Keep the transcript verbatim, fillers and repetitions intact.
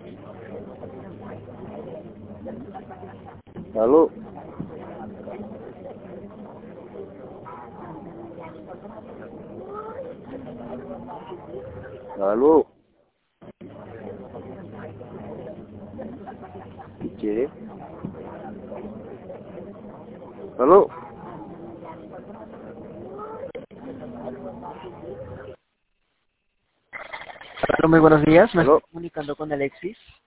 Aló. Aló. ¿Qué? Aló. Hola, muy buenos días, me Aló. estoy comunicando con Alexis.